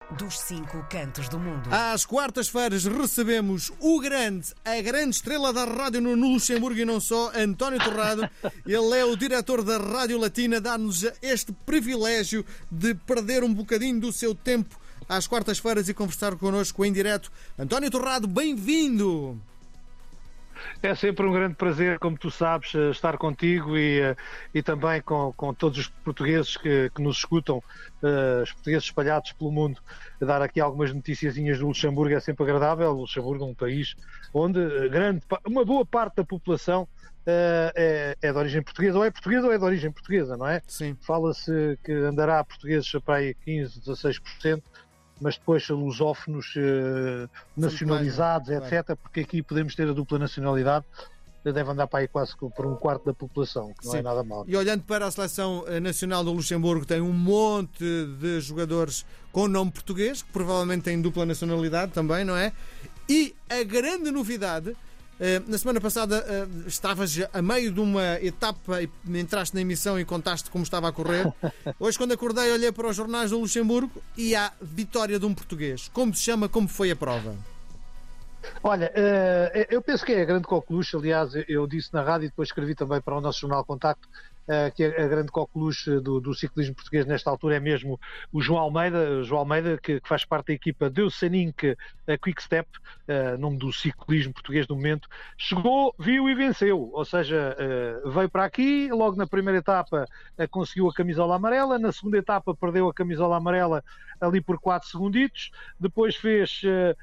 dos cinco cantos do mundo. Às quartas-feiras recebemos a grande estrela da rádio no Luxemburgo e não só, António Torrado. Ele é o diretor da Rádio Latina, dá-nos este privilégio de perder um bocadinho do seu tempo às quartas-feiras e conversar connosco em direto. António Torrado, bem-vindo! É sempre um grande prazer, como tu sabes, estar contigo e também com todos os portugueses que nos escutam, os portugueses espalhados pelo mundo. Dar aqui algumas noticiazinhas do Luxemburgo é sempre agradável. O Luxemburgo é um país onde uma boa parte da população é de origem portuguesa ou é de origem portuguesa, não é? Sim. Fala-se que andará portugueses para aí 15, 16%. Mas depois lusófonos nacionalizados, mais, etc., porque aqui podemos ter a dupla nacionalidade, deve andar para aí quase por um quarto da população, que não é nada mal. E olhando para a seleção nacional do Luxemburgo, tem um monte de jogadores com nome português, que provavelmente têm dupla nacionalidade também, não é? E a grande novidade... Na semana passada estavas a meio de uma etapa e entraste na emissão e contaste como estava a correr. Hoje, quando acordei, olhei para os jornais do Luxemburgo e há vitória de um português. Como se chama? Como foi a prova? Olha, eu penso que é a grande coqueluche. Aliás, eu disse na rádio e depois escrevi também para o nosso jornal Contacto que a grande coqueluche do ciclismo português nesta altura é mesmo o João Almeida, que faz parte da equipa Deus Sanink Quick Step, nome do ciclismo português do momento. Chegou, viu e venceu, ou seja, veio para aqui, logo na primeira etapa conseguiu a camisola amarela, na segunda etapa perdeu a camisola amarela ali por 4 segunditos, depois fez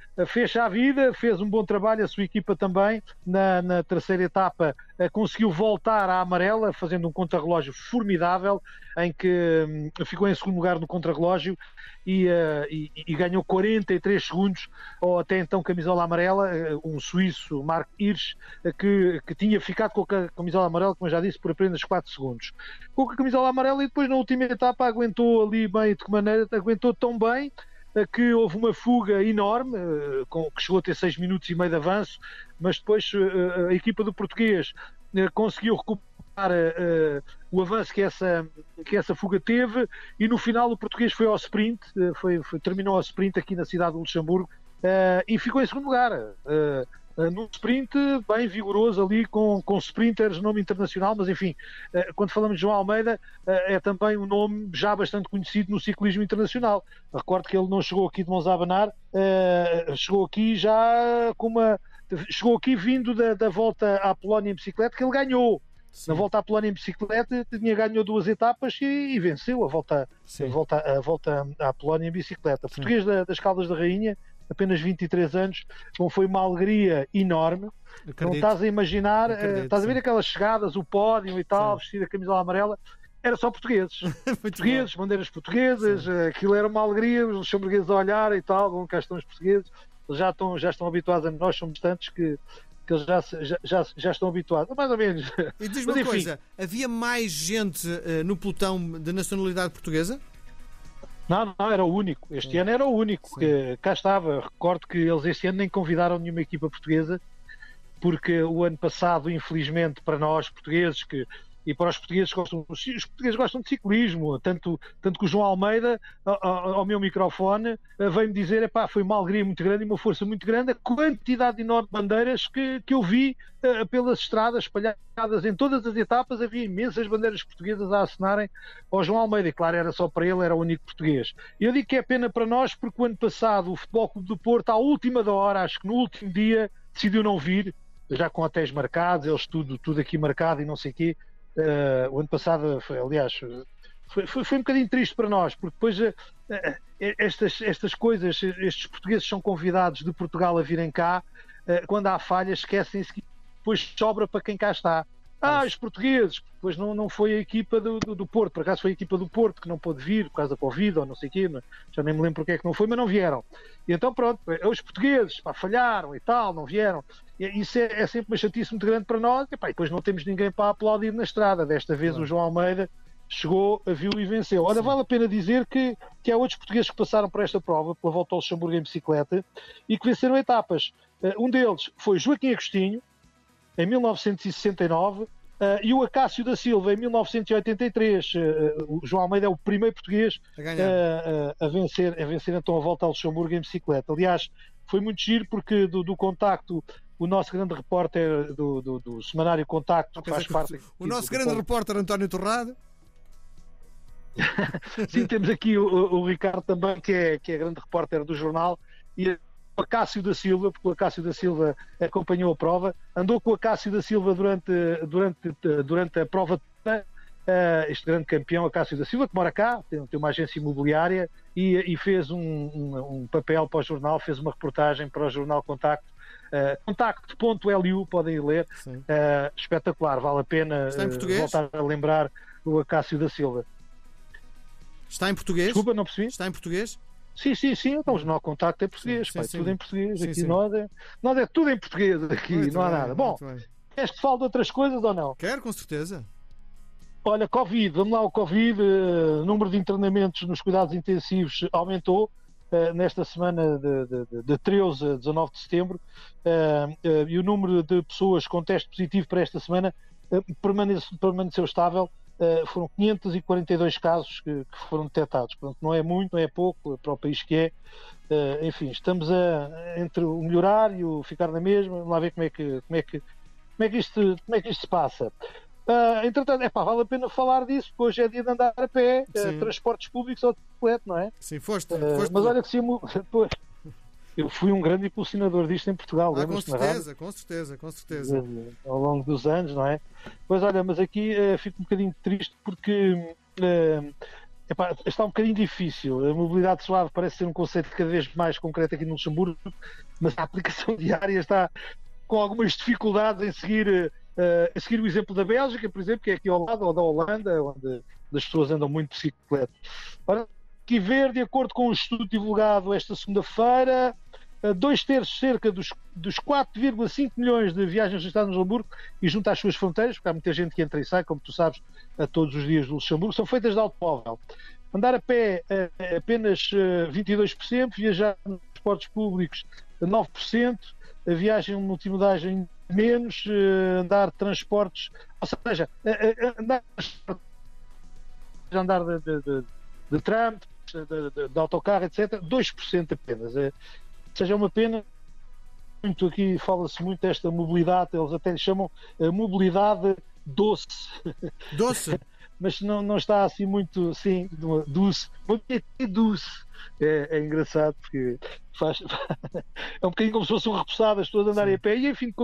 a vida, fez um bom trabalho, a sua equipa também, na terceira etapa conseguiu voltar à amarela, fazendo um contrarrelógio formidável, em que ficou em segundo lugar no contrarrelógio e ganhou 43 segundos, ou até então camisola amarela, um suíço, Mark Hirsch, que tinha ficado com a camisola amarela, como eu já disse, por apenas 4 segundos. Com a camisola amarela e depois na última etapa aguentou ali bem, de que maneira, aguentou tão bem que houve uma fuga enorme, que chegou a ter 6 minutos e meio de avanço, mas depois a equipa do português conseguiu recuperar o avanço que essa fuga teve e no final o português foi ao sprint, terminou ao sprint aqui na cidade de Luxemburgo e ficou em segundo lugar. Num sprint bem vigoroso ali com sprinters, nome internacional, mas enfim, quando falamos de João Almeida, é também um nome já bastante conhecido no ciclismo internacional. Recordo que ele não chegou aqui de mãos a abanar, chegou aqui vindo da volta à Polónia em bicicleta, que ele ganhou. Sim. Na volta à Polónia em bicicleta ganhou 2 etapas e venceu a volta à Polónia em bicicleta. Sim. Português das Caldas da Rainha, apenas 23 anos, então foi uma alegria enorme. Acredito. Não estás a imaginar, estás a ver aquelas chegadas, o pódio e tal, vestido a camisola amarela, era só portugueses. Portugueses, bandeiras portuguesas, aquilo era uma alegria, os luxemburgueses a olhar e tal, bom, cá estão os portugueses, eles já estão habituados a nós, somos tantos que eles já estão habituados, mais ou menos. E diz-me uma coisa, havia mais gente no pelotão de nacionalidade portuguesa? Não, era o único. Este ano era o único. Que cá estava. Recordo que eles este ano nem convidaram nenhuma equipa portuguesa, porque o ano passado, infelizmente, para nós portugueses, e para os portugueses os portugueses gostam de ciclismo, tanto que o João Almeida, ao meu microfone, veio-me dizer, foi uma alegria muito grande e uma força muito grande, a quantidade enorme de bandeiras que eu vi pelas estradas espalhadas em todas as etapas, havia imensas bandeiras portuguesas a acenarem ao João Almeida, e claro, era só para ele, era o único português. E eu digo que é pena para nós, porque o ano passado o Futebol Clube do Porto, à última da hora, acho que no último dia, decidiu não vir, já com hotéis marcados, eles tudo aqui marcado e não sei o quê. O ano passado, foi um bocadinho triste para nós, porque depois estas coisas, estes portugueses são convidados de Portugal a virem cá, quando há falhas esquecem-se que depois sobra para quem cá está. Os portugueses, depois não foi a equipa do Porto, por acaso foi a equipa do Porto que não pôde vir por causa da Covid ou não sei o quê, já nem me lembro porque é que não foi, mas não vieram. E então pronto, os portugueses falharam e tal, não vieram. E isso é sempre uma chatice muito grande para nós, e depois não temos ninguém para aplaudir na estrada. Desta vez o João Almeida chegou, viu e venceu. Ora, vale a pena dizer que há outros portugueses que passaram por esta prova, pela volta ao Luxemburgo em bicicleta, e que venceram etapas. Um deles foi Joaquim Agostinho, em 1969, E o Acácio da Silva, em 1983, o João Almeida é o primeiro português a vencer então a volta ao Luxemburgo em bicicleta. Aliás, foi muito giro porque do Contacto, o nosso grande repórter do semanário Contacto, que faz parte... O nosso grande repórter António Torrado. Sim, temos aqui o Ricardo também, que é grande repórter do jornal, e o Acácio da Silva, porque o Acácio da Silva acompanhou a prova, andou com o Acácio da Silva durante a prova, este grande campeão, Acácio da Silva, que mora cá, tem uma agência imobiliária, e fez um papel para o jornal, fez uma reportagem para o jornal Contacto, contacto.lu, podem ir ler, espetacular, vale a pena voltar a lembrar o Acácio da Silva. Está em português? Desculpa, não percebi. Está em português? Sim. Então, o Jornal Contacto é português, tudo em português. Aqui nós é tudo em português, aqui muito não há nada. Bom, queres que fale de outras coisas ou não? Quero, com certeza. Olha, Covid, vamos lá, o Covid, o número de internamentos nos cuidados intensivos aumentou nesta semana de 13 a 19 de setembro e o número de pessoas com teste positivo para esta semana permaneceu estável. Foram 542 casos que foram detectados. Portanto, não é muito, não é pouco para o país que é. Enfim, estamos entre o melhorar e o ficar na mesma. Vamos lá ver como é que isto se passa. Entretanto, vale a pena falar disso, porque hoje é dia de andar a pé, transportes públicos ou de bicicleta, não é? Sim, foste. Mas olha que eu fui um grande impulsionador disto em Portugal. Com certeza. Ao longo dos anos, não é? Pois olha, mas aqui fico um bocadinho triste porque está um bocadinho difícil. A mobilidade suave parece ser um conceito cada vez mais concreto aqui no Luxemburgo, mas a aplicação diária está com algumas dificuldades em seguir o exemplo da Bélgica, por exemplo, que é aqui ao lado, ou da Holanda, onde as pessoas andam muito de bicicleta. Ora, aqui ver, de acordo com um estudo divulgado esta segunda-feira, 2/3 cerca dos 4,5 milhões de viagens registradas no Luxemburgo e junto às suas fronteiras, porque há muita gente que entra e sai, como tu sabes, a todos os dias do Luxemburgo, são feitas de automóvel. Andar a pé apenas 22%, viajar nos transportes públicos 9%, a viagem multimodagem menos, andar de transportes, ou seja, andar de tram, de autocarro, etc., 2% apenas. Ou seja, é uma pena. Muito aqui fala-se muito desta mobilidade, eles até lhe chamam mobilidade doce. Doce? Mas não está assim muito, sim, doce. É engraçado porque é um bocadinho como se fosse um repousado, as pessoas andarem a pé e enfim,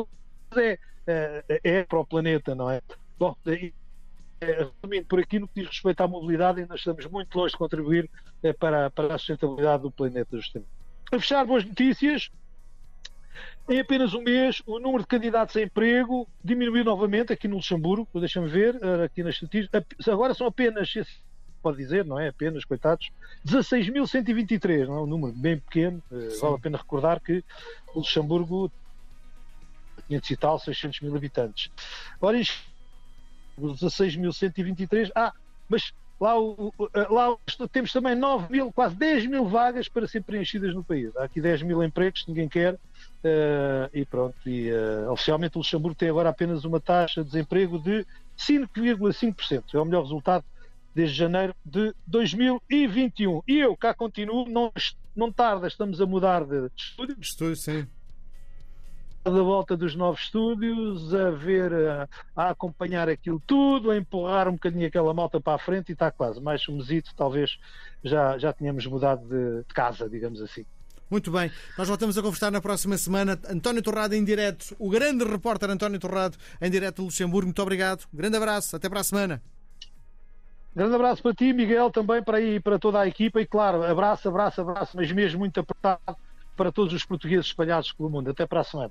é para o planeta, não é? Bom, resumindo por aqui, no que diz respeito à mobilidade, ainda estamos muito longe de contribuir para a sustentabilidade do planeta, justamente. A fechar, boas notícias. Em apenas um mês, o número de candidatos a emprego diminuiu novamente aqui no Luxemburgo. Deixa-me ver, aqui nas estatísticas. Agora são apenas, pode dizer, não é? Apenas, coitados, 16.123, não é? Um número bem pequeno. Vale a pena recordar que o Luxemburgo 500 e tal, 600 mil habitantes. Ora, os 16.123, mas lá temos também 9 mil, quase 10 mil vagas para ser preenchidas no país. Há aqui 10 mil empregos que ninguém quer e pronto. Oficialmente o Luxemburgo tem agora apenas uma taxa de desemprego de 5,5%. É o melhor resultado desde janeiro de 2021. E eu cá continuo, não tarda, estamos a mudar de estúdio. Estúdio, sim. Da volta dos novos estúdios, a acompanhar aquilo tudo, a empurrar um bocadinho aquela malta para a frente e está quase. Mais um mesito, talvez já tínhamos mudado de casa, digamos assim. Muito bem, nós voltamos a conversar na próxima semana. António Torrado em direto, o grande repórter António Torrado em direto do Luxemburgo. Muito obrigado, grande abraço, até para a semana. Grande abraço para ti, Miguel, também para aí, para toda a equipa e claro, abraço, mas mesmo muito apertado para todos os portugueses espalhados pelo mundo. Até para a semana.